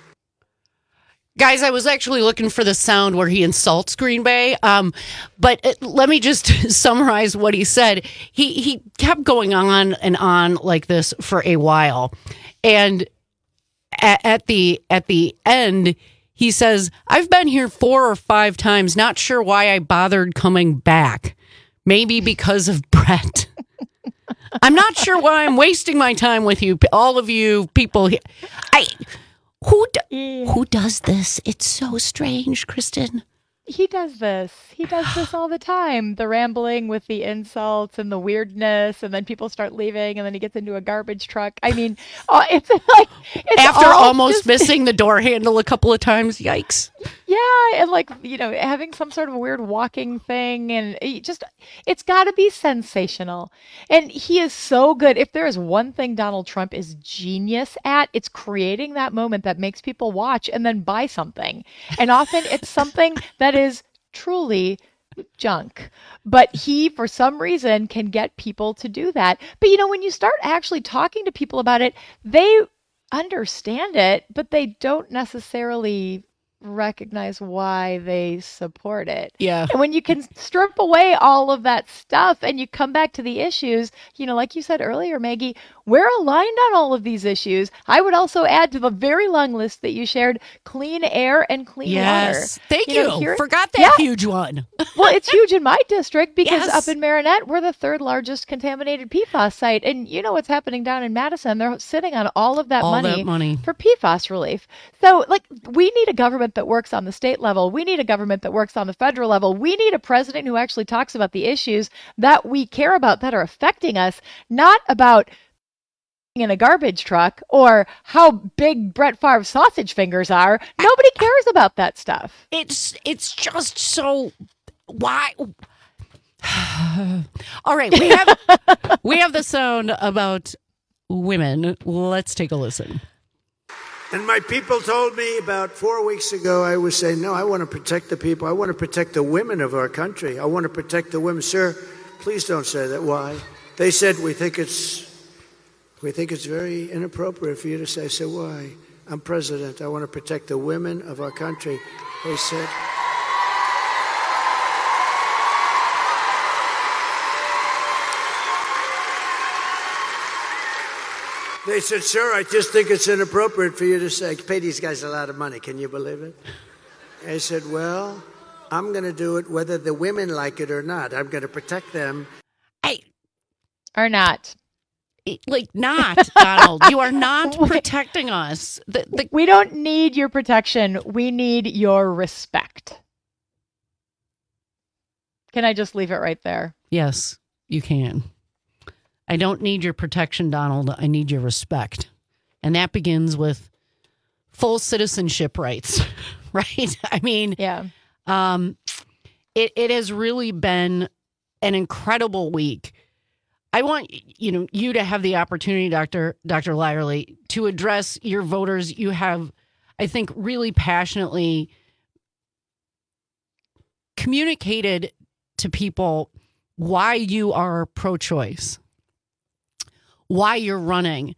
Guys, I was actually looking for the sound where he insults Green Bay, um, but it, let me just summarize what he said. He he kept going on and on like this for a while, and at, at the at the end, he says, "I've been here four or five times. Not sure why I bothered coming back. Maybe because of Brett. I'm not sure why I'm wasting my time with you, all of you people here. I." Who do, who does this? It's so strange, Kristen. He does this. He does this all the time. The rambling with the insults and the weirdness, and then people start leaving, and then he gets into a garbage truck. I mean, oh, it's like it's after all almost just... missing the door handle a couple of times. Yikes! Yeah, and like you know, having some sort of a weird walking thing, and he just it's got to be sensational. And he is so good. If there is one thing Donald Trump is genius at, it's creating that moment that makes people watch and then buy something. And often it's something that is truly junk, but he for some reason can get people to do that. But you know, when you start actually talking to people about it, they understand it, but they don't necessarily recognize why they support it. Yeah. And when you can strip away all of that stuff and you come back to the issues, you know, like you said earlier, Maggie, we're aligned on all of these issues. I would also add to the very long list that you shared, clean air and clean yes. water. Thank you. you. Know, here, Forgot that yeah. huge one. Well, it's huge in my district because yes. up in Marinette, we're the third largest contaminated P FAS site. And you know what's happening down in Madison? They're sitting on all of that, all money, that money for P FAS relief. So, like, we need a government that works on the state level. We need a government that works on the federal level. We need a president who actually talks about the issues that we care about that are affecting us, not about in a garbage truck or how big Brett Favre's sausage fingers are. Nobody cares about that stuff. It's it's just so why all right, we have we have the sound about women. Let's take a listen. And my people told me about four weeks ago, I was saying, no, I want to protect the people. I want to protect the women of our country. I want to protect the women. Sir, please don't say that. Why? They said, we think it's we think it's very inappropriate for you to say. I said, why? I'm president. I want to protect the women of our country. They said... They said, sir, I just think it's inappropriate for you to say, pay these guys a lot of money. Can you believe it? I said, well, I'm going to do it whether the women like it or not. I'm going to protect them. Hey. Or not. Like, not, Donald. You are not protecting us. The, the- we don't need your protection. We need your respect. Can I just leave it right there? Yes, you can. I don't need your protection, Donald. I need your respect. And that begins with full citizenship rights, right? I mean, yeah. Um, it, it has really been an incredible week. I want you know you to have the opportunity, Doctor Doctor Lyerly, to address your voters. You have, I think, really passionately communicated to people why you are pro-choice, why you're running.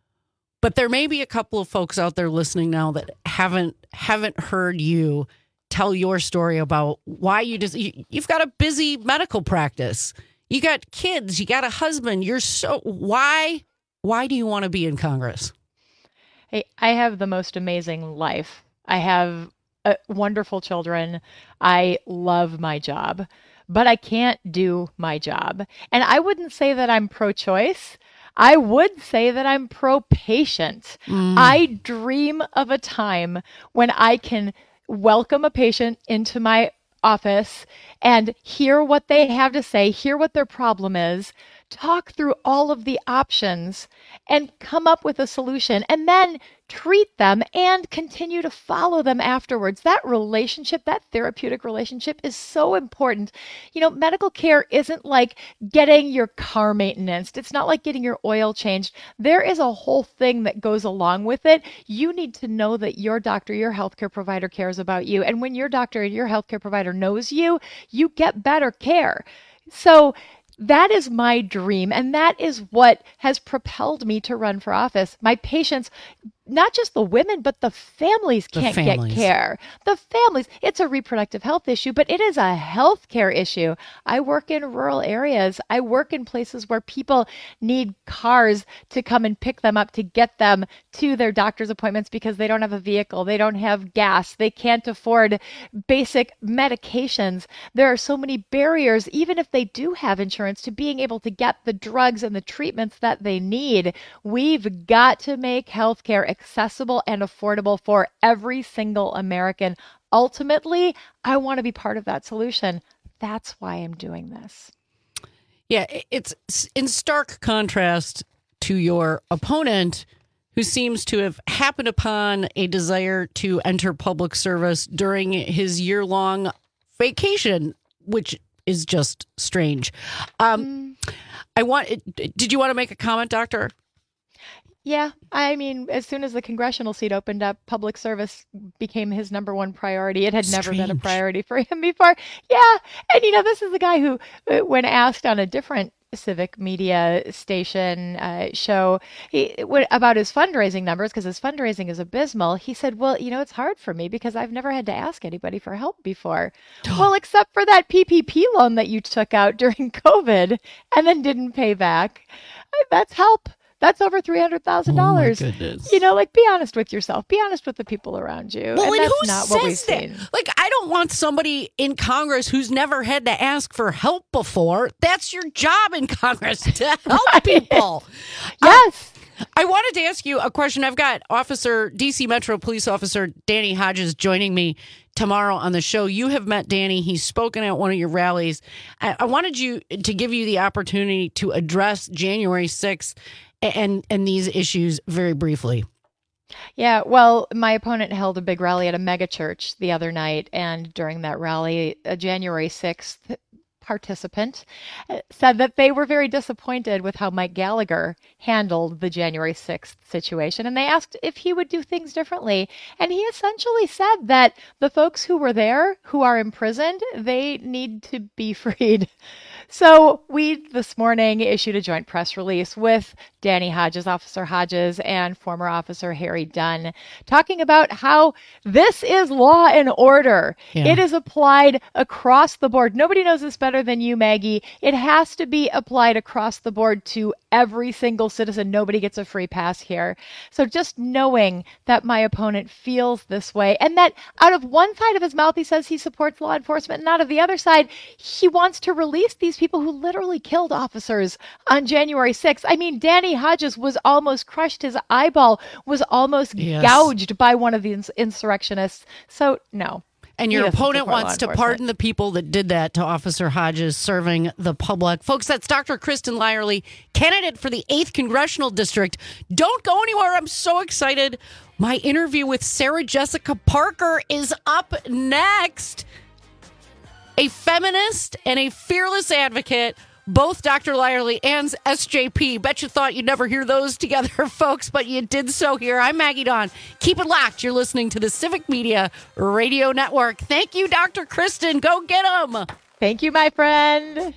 But there may be a couple of folks out there listening now that haven't haven't heard you tell your story about why you just you, you've got a busy medical practice. You got kids, you got a husband. You're so why why do you want to be in Congress? Hey, I have the most amazing life. I have uh, wonderful children. I love my job, but I can't do my job. And I wouldn't say that I'm pro-choice. I would say that I'm pro-patient. Mm. I dream of a time when I can welcome a patient into my office and hear what they have to say, hear what their problem is, talk through all of the options and come up with a solution, and then treat them and continue to follow them afterwards. That relationship, that therapeutic relationship is so important. You know, medical care isn't like getting your car maintenance. It's not like getting your oil changed. There is a whole thing that goes along with it. You need to know that your doctor, your healthcare provider cares about you. And when your doctor and your healthcare provider knows you, you get better care. So that is my dream, and that is what has propelled me to run for office. My patients, not just the women, but the families can't the families. get care. The families, it's a reproductive health issue, but it is a health care issue. I work in rural areas. I work in places where people need cars to come and pick them up to get them to their doctor's appointments because they don't have a vehicle. They don't have gas. They can't afford basic medications. There are so many barriers, even if they do have insurance, to being able to get the drugs and the treatments that they need. We've got to make healthcare accessible and affordable for every single American. Ultimately, I want to be part of that solution. That's why I'm doing this. Yeah, it's in stark contrast to your opponent, who seems to have happened upon a desire to enter public service during his year-long vacation, which is just strange. Um, mm. I want. Did you want to make a comment, Doctor? Yeah, I mean, as soon as the congressional seat opened up, public service became his number one priority. It had Strange. never been a priority for him before. Yeah, and you know, this is the guy who, when asked on a different civic media station uh, show he, what, about his fundraising numbers, because his fundraising is abysmal, he said, well, you know, it's hard for me because I've never had to ask anybody for help before. Well, except for that P P P loan that you took out during COVID and then didn't pay back. That's help. That's over three hundred thousand dollars. Oh my goodness. You know, like, be honest with yourself. Be honest with the people around you. Well, and, and that's who not says what we've that? seen. Like, I don't want somebody in Congress who's never had to ask for help before. That's your job in Congress, to help right. people. Yes. Um, I wanted to ask you a question. I've got Officer, D C Metro Police Officer Danny Hodges joining me tomorrow on the show. You have met Danny. He's spoken at one of your rallies. I, I wanted you to give you the opportunity to address January sixth and and these issues very briefly. Yeah, well, my opponent held a big rally at a mega church the other night, and during that rally, a January sixth participant said that they were very disappointed with how Mike Gallagher handled the January sixth situation, and they asked if he would do things differently. And he essentially said that the folks who were there, who are imprisoned, they need to be freed. So we this morning issued a joint press release with Danny Hodges, Officer Hodges, and former Officer Harry Dunn, talking about how this is law and order. Yeah. It is applied across the board. Nobody knows this better than you, Maggie. It has to be applied across the board to every single citizen. Nobody gets a free pass here. So just knowing that my opponent feels this way, and that out of one side of his mouth he says he supports law enforcement, and out of the other side he wants to release these people who literally killed officers on January sixth. I mean, Danny Hodges was almost crushed. His eyeball was almost yes. gouged by one of the ins- insurrectionists. So no. And your opponent wants to pardon the people that did that to Officer Hodges serving the public. Folks, that's Doctor Kristen Lyerly, candidate for the eighth Congressional District. Don't go anywhere. I'm so excited. My interview with Sarah Jessica Parker is up next. a feminist and a fearless advocate, both Doctor Lyerly and S J P. Bet you thought you'd never hear those together, folks, but you did so here. I'm Maggie Dawn. Keep it locked. You're listening to the Civic Media Radio Network. Thank you, Doctor Kristen. Go get them. Thank you, my friend.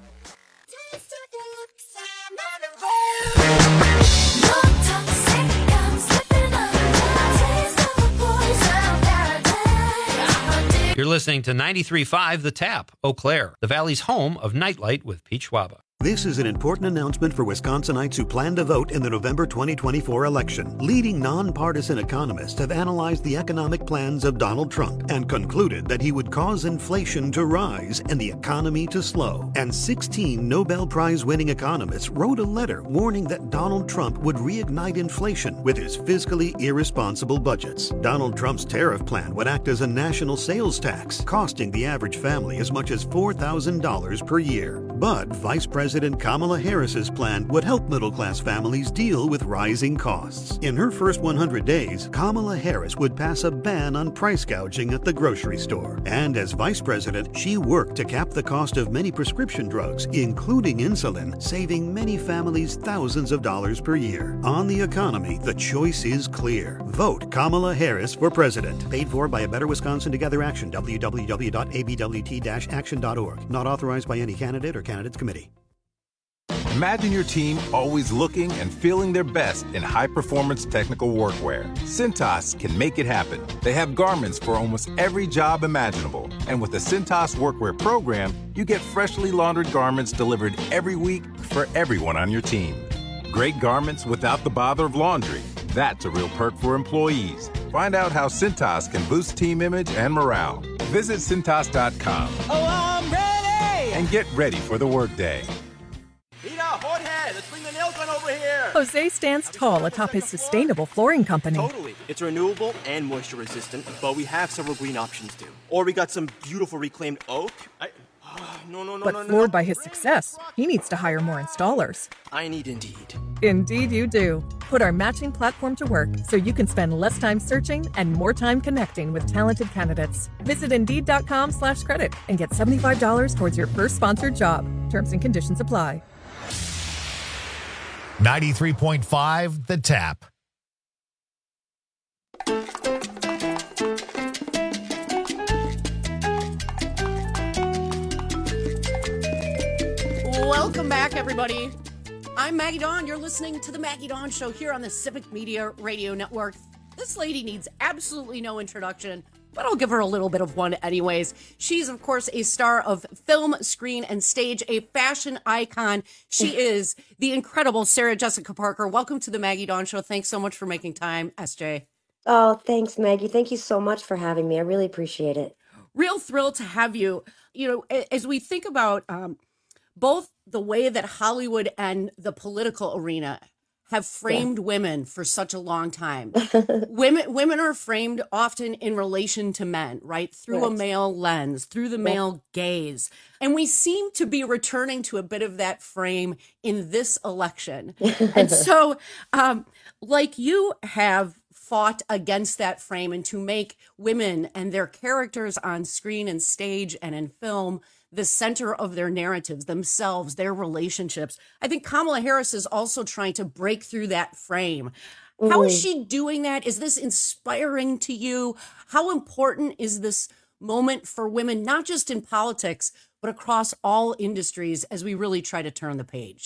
You're listening to ninety-three point five The Tap, Eau Claire, the Valley's home of Nightlight with Pete Schwaba. This is an important announcement for Wisconsinites who plan to vote in the November twenty twenty-four election. Leading nonpartisan economists have analyzed the economic plans of Donald Trump and concluded that he would cause inflation to rise and the economy to slow. And sixteen Nobel Prize-winning economists wrote a letter warning that Donald Trump would reignite inflation with his fiscally irresponsible budgets. Donald Trump's tariff plan would act as a national sales tax, costing the average family as much as four thousand dollars per year. But Vice President Kamala Harris's plan would help middle-class families deal with rising costs. In her first one hundred days, Kamala Harris would pass a ban on price gouging at the grocery store. And as vice president, she worked to cap the cost of many prescription drugs, including insulin, saving many families thousands of dollars per year. On the economy, the choice is clear. Vote Kamala Harris for president. Paid for by A Better Wisconsin Together Action, w w w dot a b w t dash action dot org. Not authorized by any candidate or candidates committee. Imagine your team always looking and feeling their best in high-performance technical workwear. Cintas can make it happen. They have garments for almost every job imaginable. And with the Cintas Workwear program, you get freshly laundered garments delivered every week for everyone on your team. Great garments without the bother of laundry. That's a real perk for employees. Find out how Cintas can boost team image and morale. Visit Cintas dot com. Oh, I'm ready! And get ready for the workday. Jorge, let's bring the nail gun over here. Jose stands tall atop his sustainable flooring company. Totally. It's renewable and moisture resistant, but we have several green options too. Or we got some beautiful reclaimed oak. I, oh, no, no, no, but no, no. floored by his success, he needs to hire more installers. I need Indeed. Indeed you do. Put our matching platform to work so you can spend less time searching and more time connecting with talented candidates. Visit Indeed.com slash credit and get seventy-five dollars towards your first sponsored job. Terms and conditions apply. ninety-three point five The Tap. Welcome back, everybody. I'm Maggie Dawn. You're listening to the Maggie Dawn Show here on the Civic Media Radio Network. This lady needs absolutely no introduction, but I'll give her a little bit of one anyways. She's, of course, a star of film, screen, and stage, a fashion icon. She is the incredible Sarah Jessica Parker. Welcome to the Maggie Dawn Show. Thanks so much for making time, S J. Oh, thanks, Maggie. Thank you so much for having me. I really appreciate it. Real thrilled to have you. You know, as we think about um, both the way that Hollywood and the political arena have framed yeah. women for such a long time. women women are framed often in relation to men, right? Through yes. a male lens, through the male yeah. gaze. And we seem to be returning to a bit of that frame in this election. And so, um, like you have fought against that frame and to make women and their characters on screen and stage and in film the center of their narratives, themselves, their relationships. I think Kamala Harris is also trying to break through that frame. Mm. How is she doing that? Is this inspiring to you? How important is this moment for women, not just in politics, but across all industries as we really try to turn the page?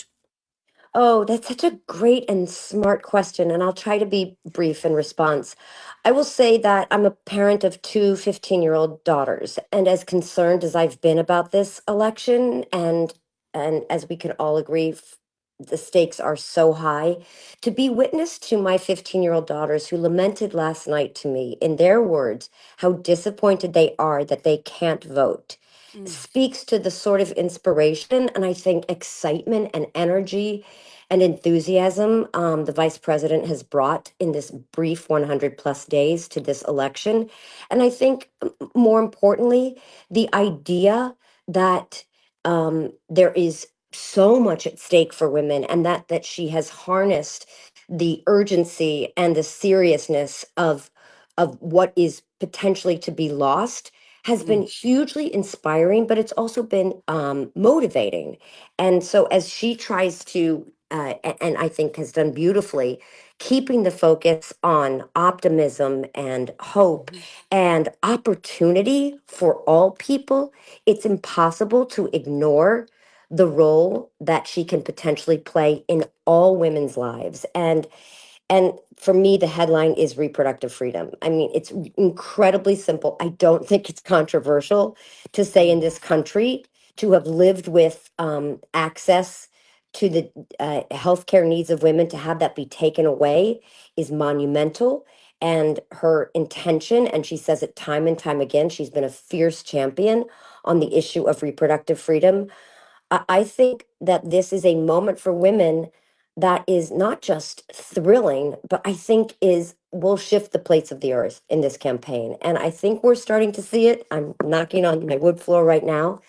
Oh, that's such a great and smart question, and I'll try to be brief in response. I will say that I'm a parent of two fifteen-year-old daughters, and as concerned as I've been about this election, and and as we can all agree, f- the stakes are so high, to be witness to my fifteen-year-old daughters who lamented last night to me, in their words, how disappointed they are that they can't vote, mm. speaks to the sort of inspiration and I think excitement and energy and enthusiasm um, the vice president has brought in this brief one hundred plus days to this election. And I think more importantly, the idea that um, there is so much at stake for women and that that she has harnessed the urgency and the seriousness of of what is potentially to be lost has been hugely inspiring, but it's also been um, motivating. And so as she tries to, uh, a- and I think has done beautifully, keeping the focus on optimism and hope and opportunity for all people, it's impossible to ignore the role that she can potentially play in all women's lives. And and for me, the headline is reproductive freedom. I mean, it's incredibly simple. I don't think it's controversial to say in this country to have lived with um, access to the uh, healthcare needs of women, to have that be taken away is monumental. And her intention, and she says it time and time again, she's been a fierce champion on the issue of reproductive freedom. I I think that this is a moment for women that is not just thrilling, but I think is will shift the plates of the earth in this campaign. And I think we're starting to see it. I'm knocking on my wood floor right now.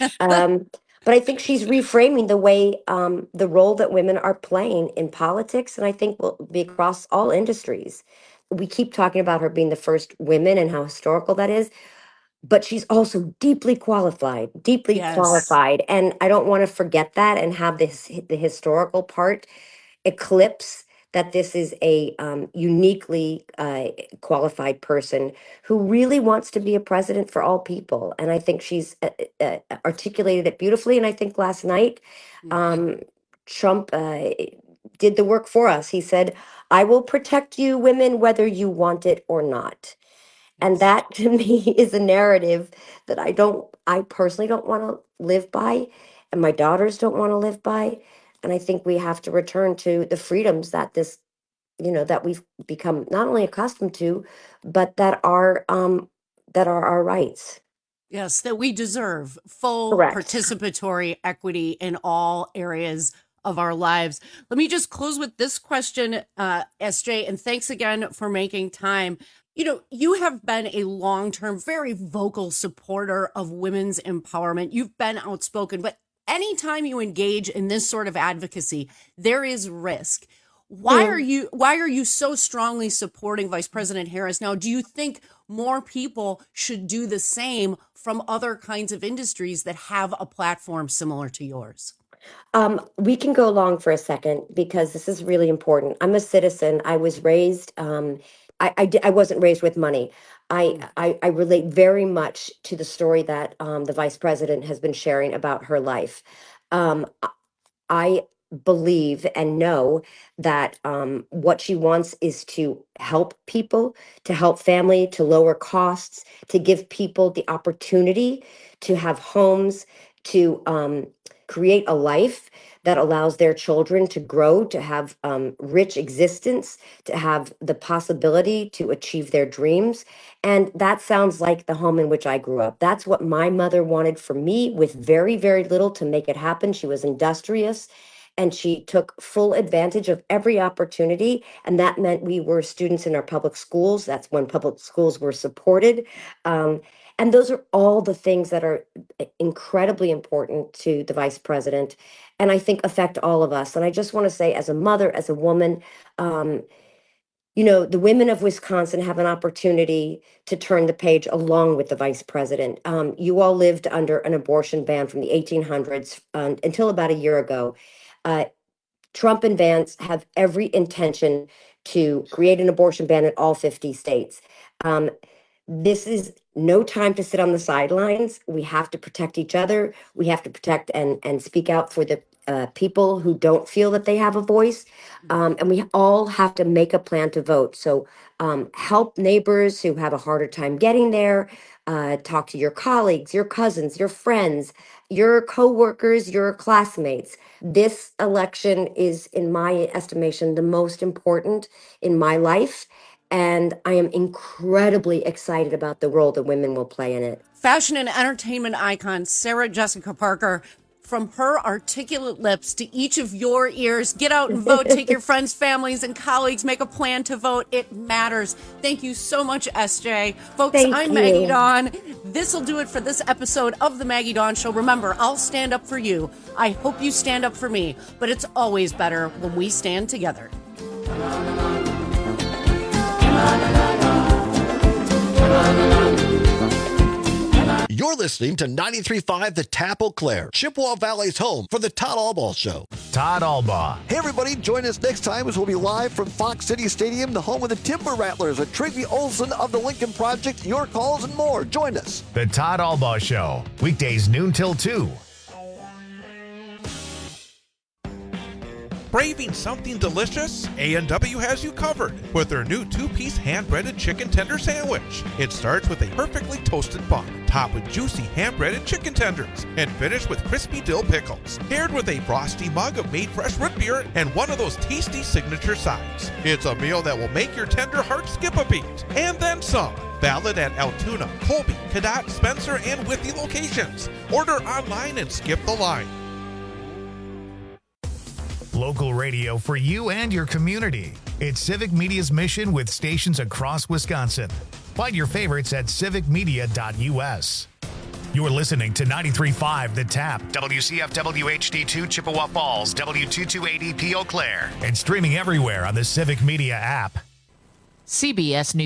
Um, but I think she's reframing the way um, the role that women are playing in politics, and I think will be across all industries. We keep talking about her being the first women and how historical that is, but she's also deeply qualified, deeply Yes. qualified. And I don't want to forget that and have this the historical part eclipse that this is a um, uniquely uh, qualified person who really wants to be a president for all people. And I think she's uh, uh, articulated it beautifully. And I think last night, um, Trump uh, did the work for us. He said, "I will protect you, women, whether you want it or not." And that to me is a narrative that I don't, I personally don't want to live by, and my daughters don't want to live by. And I think we have to return to the freedoms that this, you know, that we've become not only accustomed to, but that are, um, that are our rights. Yes, that we deserve full Correct. participatory equity in all areas of our lives. Let me just close with this question, uh, S J, and thanks again for making time. You know, you have been a long-term, very vocal supporter of women's empowerment. You've been outspoken, but anytime you engage in this sort of advocacy, there is risk. Why Mm. are you why are you so strongly supporting Vice President Harris now? Do you think more people should do the same from other kinds of industries that have a platform similar to yours? Um, we can go along for a second because this is really important. I'm a citizen. I was raised, um, I, I, di- I wasn't raised with money. I, I, I relate very much to the story that um, the vice president has been sharing about her life. Um, I I believe and know that um, what she wants is to help people, to help family, to lower costs, to give people the opportunity to have homes, to um, create a life that allows their children to grow, to have um, rich existence, to have the possibility to achieve their dreams. And that sounds like the home in which I grew up. That's what my mother wanted for me with very, very little to make it happen. She was industrious and she took full advantage of every opportunity. And that meant we were students in our public schools. That's when public schools were supported. Um, and those are all the things that are incredibly important to the vice president, and I think affect all of us. And I just want to say, as a mother, as a woman, um, you know, the women of Wisconsin have an opportunity to turn the page along with the vice president. Um, you all lived under an abortion ban from the eighteen hundreds um, until about a year ago. Uh, Trump and Vance have every intention to create an abortion ban in all fifty states. Um, this is no time to sit on the sidelines. We have to protect each other. We have to protect and, and speak out for the uh, people who don't feel that they have a voice. Um, and we all have to make a plan to vote. So um, help neighbors who have a harder time getting there. Uh, talk to your colleagues, your cousins, your friends, your coworkers, your classmates. This election is, in my estimation, the most important in my life. And I am incredibly excited about the role that women will play in it. Fashion and entertainment icon Sarah Jessica Parker, from her articulate lips to each of your ears, get out and vote. Take your friends, families, and colleagues. Make a plan to vote. It matters. Thank you so much, S J. Folks, Thank I'm you. Maggie Dawn. This will do it for this episode of The Maggie Dawn Show. Remember, I'll stand up for you. I hope you stand up for me. But it's always better when we stand together. You're listening to ninety-three point five The Tap Eau Claire, Chippewa Valley's home for the Todd Albaugh Show. Todd Albaugh. Hey, everybody, join us next time as we'll be live from Fox City Stadium, the home of the Timber Rattlers, with Tracy Olson of the Lincoln Project, your calls and more. Join us. The Todd Albaugh Show, weekdays noon till two. Craving something delicious? A and W has you covered with their new two-piece hand-breaded chicken tender sandwich. It starts with a perfectly toasted bun, topped with juicy hand-breaded chicken tenders, and finished with crispy dill pickles, paired with a frosty mug of made fresh root beer and one of those tasty signature sides. It's a meal that will make your tender heart skip a beat, and then some. Valid at Altoona, Colby, Cadott, Spencer, and Withee locations. Order online and skip the line. Local radio for you and your community. It's Civic Media's mission with stations across Wisconsin. Find your favorites at civic media dot u s. You're listening to ninety-three point five The Tap, W C F W H D two Chippewa Falls, W two two eighty P Eau Claire, and streaming everywhere on the Civic Media app. C B S News.